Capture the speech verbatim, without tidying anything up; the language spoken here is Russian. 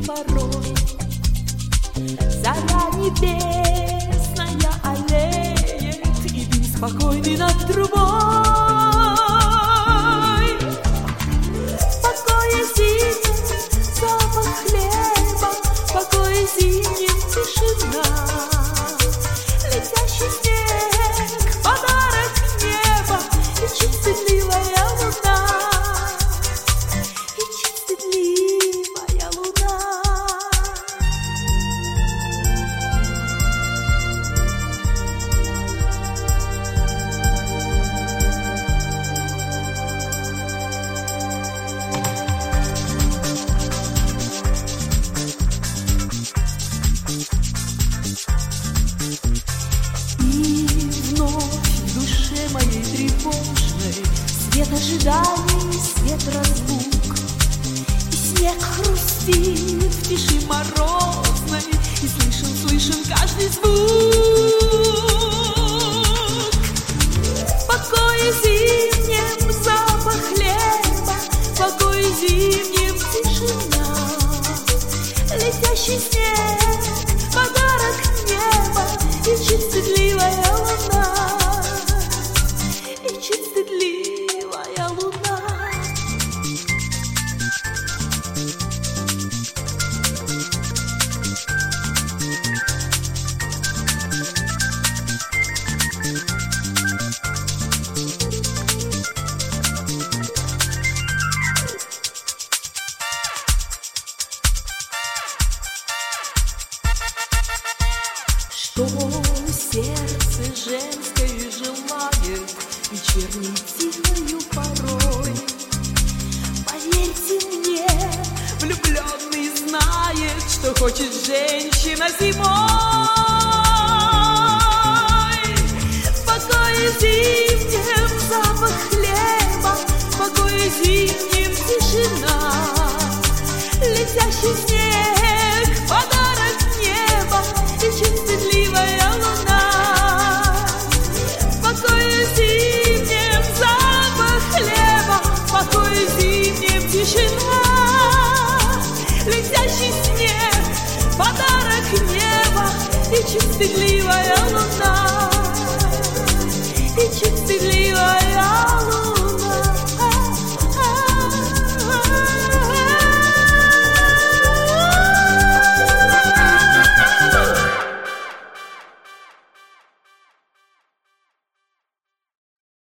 порой. Заря небесная аллеет, и дым спокойный над трубой. В покое зимнем запах хлеба, в покое зимнем тишина. Летящий снег, подарок неба, и чуть стыдливая луна, и чуть стыдливая луна. Свет ожиданий, свет разлук, и снег хрустит в тиши морозной, и слышен, слышен каждый звук. В покое зимнем запах хлеба, в покое зимнем тишина. Летящий снег, подарок неба, и чуть стыдливая луна. Чуть стыдливая луна. Что сердце женское желает вечерней тихою порой. Поверьте мне, влюбленный знает, что хочет женщина зимой. В покое зимнем запах хлеба, в покое зимнем тишина. Летящий снег, подарок неба, и чуть стыдливая луна. В покое зимнем запах хлеба, в покое зимнем тишина. Летящий снег, подарок неба, и чуть стыдливая луна, и чуть стыдливая